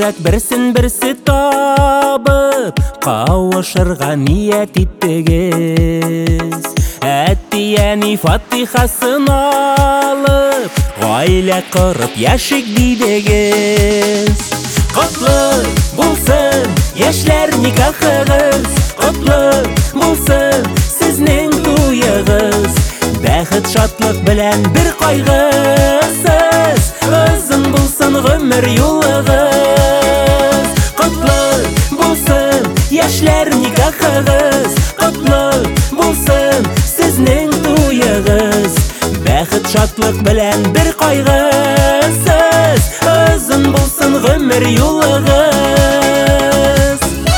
Жүрәк бірсін табып, қауышырға ниет иттігіз. Әттияни фатихасын алып, ғайлә құрып яшік дейдігіз. Құтлы болсын яшьләр никахығыз, құтлы болсын сізнің туйығыз. Бәхет шатлық білән бір қайғысыз, ұзын болсын ғұмыр юлығыз. Құтлы болсын яшьләр никахығыз, құтлы болсын сізнің туйығыз. Бәхет шатлық білән бір қайғысыз, ұзын болсын ғұмыр юлығыз.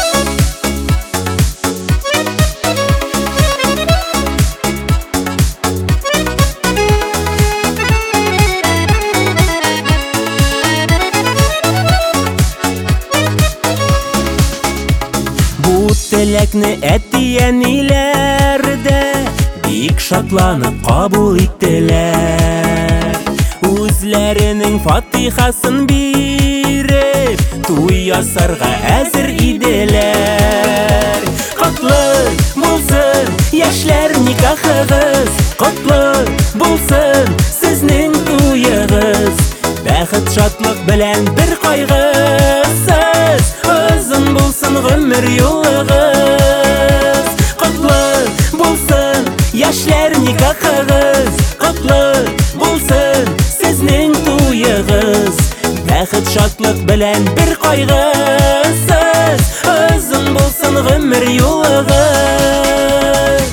Бу теләкне әттияниләр дә бик шатланып кабул иттеләр. Үзләренең фатихасын биреп, туй ясарга әзер иделәр. Котлы булсын яшьләр никахыгыз, котлы булсын сезнең туйыгыз. Бәхет шатлык белән бер кайгысыз, озын булсын гомер юлыгыз. Котлы булсын яшьләр никахыгыз, котлы булсын сезнең туйыгыз. Бәхет шатлык белән бер кайгысыз, озын булсын гомер юлыгыз.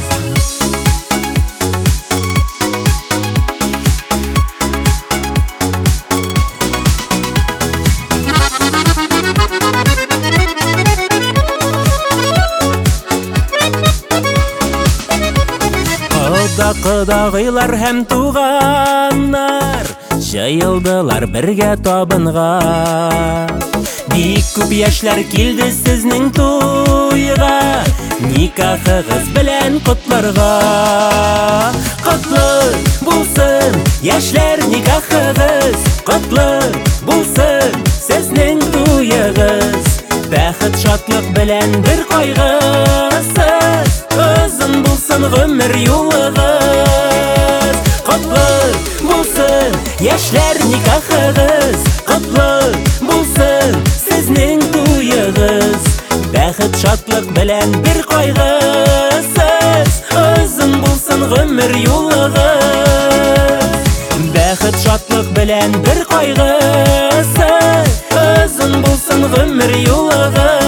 Кыдагыйлар һәм туганнар җыелдылар бергә табынга. Бик күп яшьләр килде сезнең туйга, никахыгыз белән котларга. Котлы булсын яшьләр никахыгыз, котлы булсын сезнең туйыгыз. Бәхет шатлык белән бер кайгысыз, озын булсын гомер юлыгыз. Котлы булсын яшьләр никахыгыз, котлы булсын сезнең туйыгыз. Бәхет шатлык белән бер кайгысыз, озын булсын гомер юлыгыз. Бәхет шатлык белән бер кайгысыз, озын булсын гомер юлыгыз.